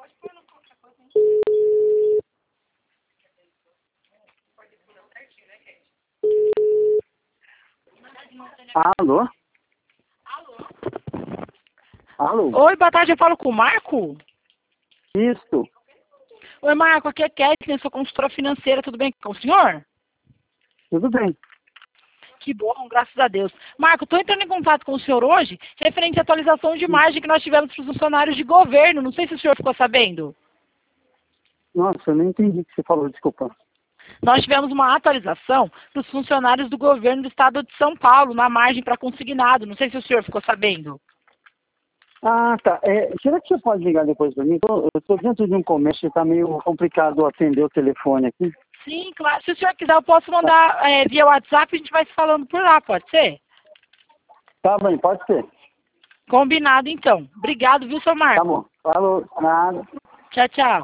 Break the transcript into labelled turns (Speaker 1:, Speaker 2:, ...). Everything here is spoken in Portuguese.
Speaker 1: Alô? Alô?
Speaker 2: Oi, boa tarde, eu falo com o Marco?
Speaker 1: Isso,
Speaker 2: Oi, Marco, aqui é Kathleen, sou consultora financeira, tudo bem com o senhor?
Speaker 1: tudo bem.
Speaker 2: Que bom, graças a Deus. Marco, estou entrando em contato com o senhor hoje, referente à atualização de margem que nós tivemos para os funcionários de governo, não sei se o senhor ficou sabendo.
Speaker 1: Nossa, eu não entendi o que você falou, desculpa.
Speaker 2: Nós tivemos uma atualização para os funcionários do governo do estado de São Paulo, na margem para consignado, não sei se o senhor ficou sabendo.
Speaker 1: Ah, tá. Será que você pode ligar depois para mim? Eu estou dentro de um comércio e está meio complicado atender o telefone aqui.
Speaker 2: Sim, claro. Se o senhor quiser, eu posso mandar via WhatsApp e a gente vai se falando por lá, pode ser?
Speaker 1: Tá bem, pode ser.
Speaker 2: Combinado, então. Obrigado, viu, seu
Speaker 1: Tá
Speaker 2: Marco?
Speaker 1: bom. Falou, nada.
Speaker 2: Tchau, tchau.